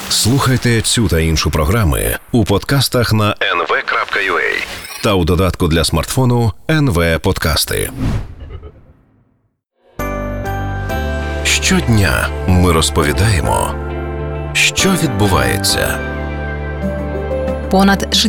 Слухайте цю та іншу програми у подкастах на nv.ua та у додатку для смартфону NV Подкасти. Щодня ми розповідаємо, що відбувається. Понад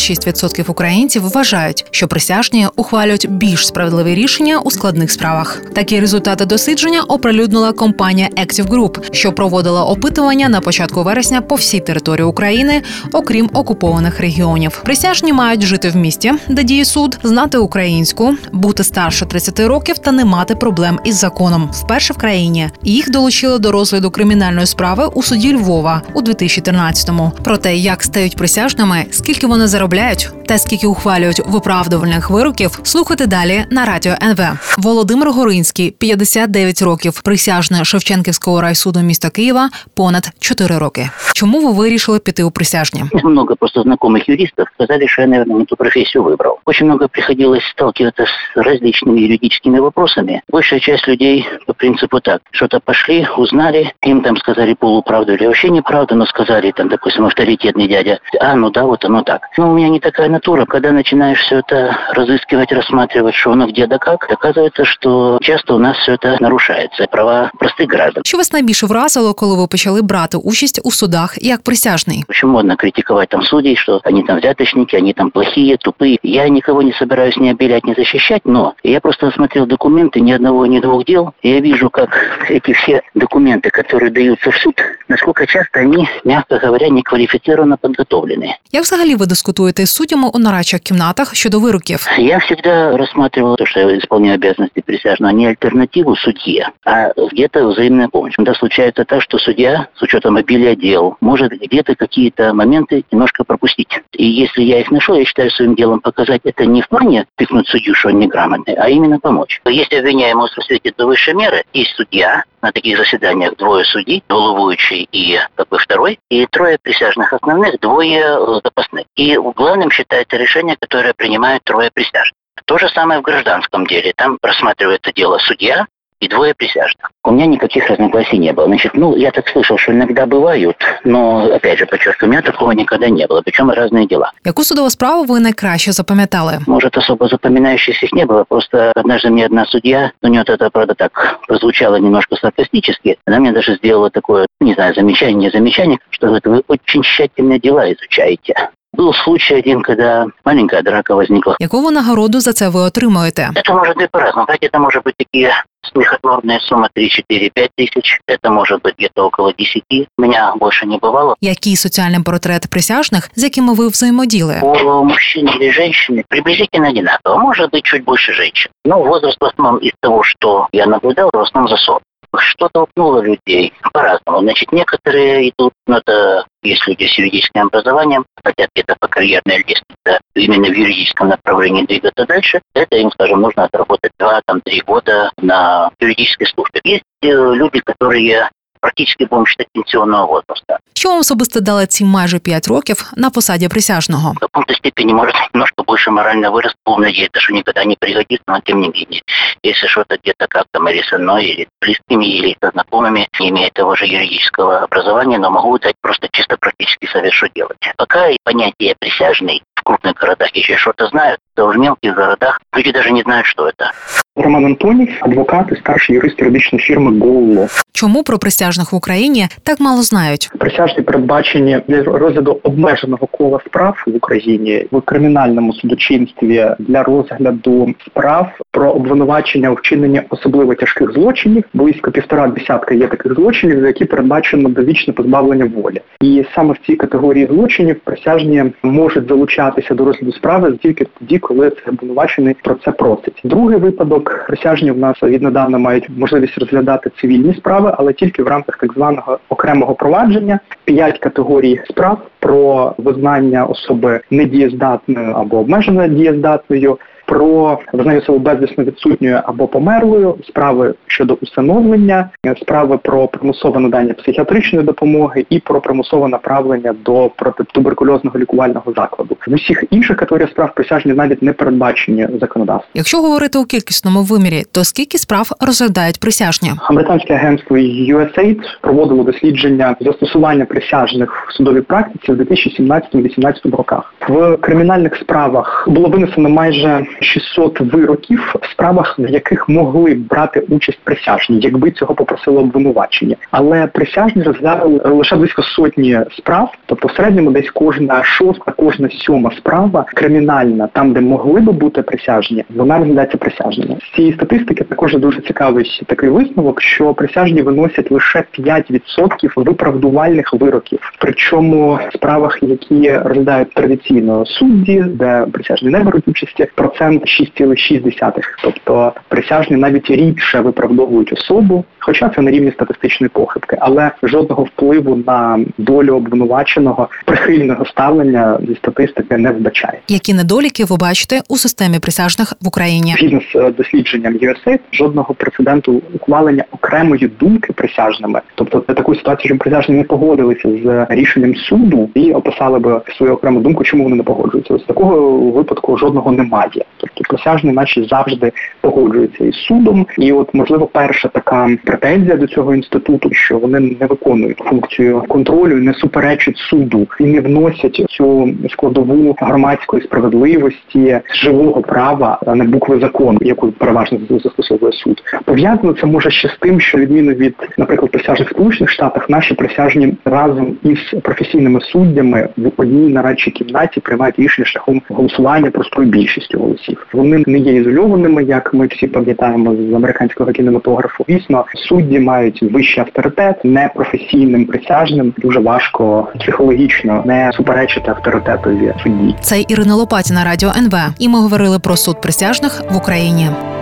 66% українців вважають, що присяжні ухвалюють більш справедливі рішення у складних справах. Такі результати дослідження оприлюднила компанія Active Group, що проводила опитування на початку вересня по всій території України, окрім окупованих регіонів. Присяжні мають жити в місті, де діє суд, знати українську, бути старше 30 років та не мати проблем із законом. Вперше в країні їх долучили до розгляду кримінальної справи у суді Львова у 2013-му. Про те, як стають присяжними, скільки вони заробляють та скільки ухвалюють виправдувальних вироків, слухайте далі на радіо НВ. Володимир Горинський, 59 років, присяжний Шевченківського райсуду міста Києва, понад 4 роки. Чому ви вирішили піти у присяжні? Много просто знакомых юристов сказали, что я, наверное, не ту профессию выбрал. Очень много приходилось сталкиваться с различными юридическими вопросами. Большая часть людей по принципу так. Что-то пошли, узнали, им там сказали полуправду или вообще неправду, но сказали там, допустим, авторитетный дядя, ну да, вот оно так. Но у меня не такая натура. Когда начинаешь все это разыскивать, рассматривать, что оно где да как, оказывается, что часто у нас все это нарушается. Права простых граждан. Що вас найбільше вразило, коли ви почали брати участь у судах як присяжний? Очень модно критиковать там судей, что они там взяточники, они там плохие, тупые. Я никого не собираюсь ни обелять, ни защищать, но я просто осмотрел документы ни одного, ни двух дел. И я вижу, как эти все документы, которые даются в суд, насколько часто они, мягко говоря, неквалифицированно подготовлены. Як взагалі ви дискутуєте з суддями у нарадчих кімнатах щодо вироків? Я всегда рассматривал то, что я исполняю обязанности присяжного, не альтернативу судье, а где-то взаимная помощь. Когда случается так, что судья, с учетом обилия дел, может где-то какие-то моменты немножко пропустить. И если я их нашел, я считаю своим делом показать это не в плане тыкнуть судью, что он неграмотный, а именно помочь. Если обвиняемый светит до высшей меры, есть судья, на таких заседаниях двое судей, головующий и второй, и трое присяжных основных, двое запасных. И главным считается решение, которое принимают трое присяжных. То же самое в гражданском деле. Там рассматривается дело судья и двое присяжных. У меня никаких разногласий не было. Значит, я так слышал, что иногда бывают, но, опять же, подчеркиваю, у меня такого никогда не было, причем разные дела. Яку судову справу ви найкраще запам'ятали? Может, особо запоминающихся их не было, просто однажды мне одна судья, у нее это, правда, так прозвучало немножко саркастически, она мне даже сделала такое, не знаю, замечание, не замечание, что говорит, вы очень тщательно дела изучаете. Был случай один, когда маленькая драка возникла. Яку ви нагороду за це ви отримуєте? Это может быть по-разному. Это может быть такие смехотворная сумма 3, 4, 5 тысяч. Это может быть где-то около 10. У меня больше не бывало. Який соціальний портрет присяжних, з якими ви взаємодіяли? По мужчине или женщине приблизительно одинаково. Может быть, чуть больше женщин. Но возраст в основном из того, что я наблюдал, в основном за 40. Что толкнуло людей по-разному. Значит, некоторые идут, это есть люди с юридическим образованием, хотят где-то по карьерной лестнице именно в юридическом направлении двигаться дальше. Это им, скажем, нужно отработать 2-3 года на юридической службе. Есть люди, которые практично будемо считати пенсіонного возраста. Що вам особисто дали ці майже 5 років на посаді присяжного? В каком-то степени, может, немножко больше морально вырос, будем надеяться, что никогда не пригодится, но тем не менее. Если что-то где-то как-то Марии со мной, или с близкими, или со знакомыми, не имея того же юридического образования, но могу дать просто чисто практический совет, что делать. Пока понятие «присяжный» в крупных городах еще что-то знают, то в мелких городах люди даже не знают, что это. Роман Антонів, адвокат і старший юрист юридичної фірми «Гоуло». Чому про присяжних в Україні так мало знають? Присяжні передбачені для розгляду обмеженого кола справ в Україні в кримінальному судочинстві для розгляду справ про обвинувачення у вчиненні особливо тяжких злочинів. Близько 1,5 десятка є таких злочинів, за які передбачено довічне позбавлення волі. І саме в цій категорії злочинів присяжні можуть залучатися до розгляду справи тільки тоді, коли це обвинувачений про це просить. Другий випадок. Присяжні в нас віднедавна мають можливість розглядати цивільні справи, але тільки в рамках так званого окремого провадження. 5 категорій справ про визнання особи недієздатною або обмежено дієздатною про визнання особи безвісно відсутньою або померлою, справи щодо усиновлення, справи про примусове надання психіатричної допомоги і про примусове направлення до протитуберкульозного лікувального закладу. В усіх інших категоріях справ присяжні навіть не передбачені законодавством. Якщо говорити у кількісному вимірі, то скільки справ розглядають присяжні? Американське агентство USAID проводило дослідження застосування присяжних в судовій практиці в 2017-2018 роках. В кримінальних справах було винесено майже 600 вироків в справах, в яких могли б брати участь присяжні, якби цього попросило обвинувачення. Але присяжні розглянули лише близько сотні справ, тобто в середньому десь кожна шоста, кожна сьома справа кримінальна, там, де могли би бути присяжні, вона розглядається присяжними. З цієї статистики також дуже цікавий такий висновок, що присяжні виносять лише 5% виправдувальних вироків. Причому в справах, які розглядають традиційно судді, де присяжні не беруть участі, процент 6,6. Тобто присяжні навіть рідше виправдовують особу, хоча це на рівні статистичної похибки, але жодного впливу на долю обвинуваченого прихильного ставлення зі статистики не вбачає. Які недоліки ви бачите у системі присяжних в Україні? Згідно з дослідженням USAID, жодного прецеденту ухвалення окремої думки присяжними, тобто таку ситуацію, що присяжні не погодилися з рішенням суду і описали би свою окрему думку, чому вони не погоджуються. Ось такого випадку жодного немає. Тобто присяжні наче завжди погоджуються із судом. І от, можливо, перша така претензія до цього інституту, що вони не виконують функцію контролю, не суперечать суду і не вносять цю складову громадської справедливості, живого права, а не букви закону, яку переважно застосовує суд. Пов'язано це може ще з тим, що відміну від, наприклад, присяжних в Сполучених Штатах, наші присяжні разом із професійними суддями в одній нарадчій кімнаті приймають рішення шляхом голосування простою більшістю голосів. Вони не є ізольованими, як ми всі пам'ятаємо з американського кінематографу. Звісно, судді мають вищий авторитет, непрофесійним присяжним дуже важко психологічно не суперечити авторитетові судді. Це Ірина Лопатіна, Радіо НВ. І ми говорили про суд присяжних в Україні.